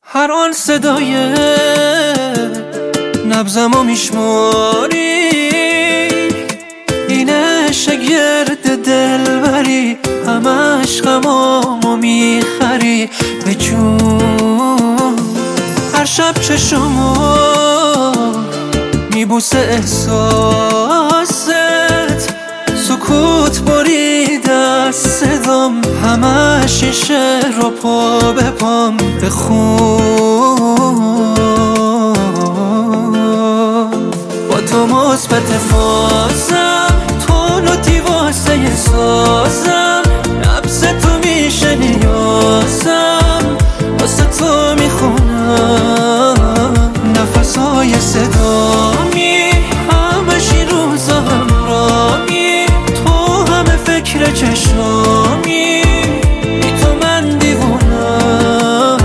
هر آن صدای نبضمو میشماری، اینه شگرد دلبری، همش غمامو میخری به جون. هر شب چشمو میبوسه احساست، سکوت برید از صدام، همش این شعر رو پا به پام بخون. با تو مثبت فازم، تو نوتی واسه سازم، نبض تو میشه نیازم، واسه تو میخونم نفسای صدامی، همش این روزا همرامی، تو همه فکر چشامی، بی تو من دیوونم.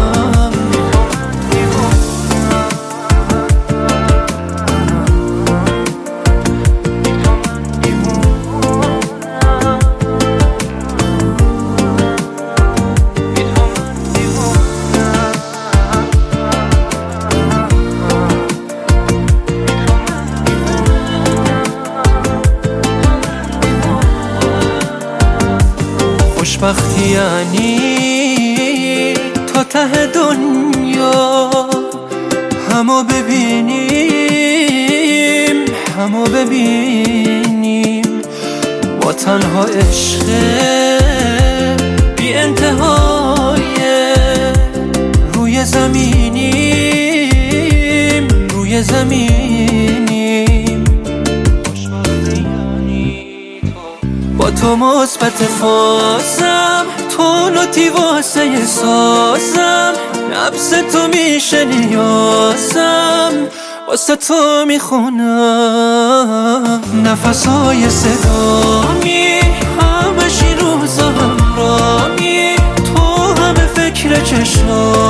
خوشبختی یعنی تا ته دنیا همو ببینیم، همو ببینیم، با تنها عشق بی انتهای روی زمینیم، روی زمینیم. با تو مثبت فازم، تو نوتی واسه سازم، نبض تو میشه نیازم، واسه تو میخونم نفسای صدامی، همش این روزا همرامی، تو همه فکر چشامی.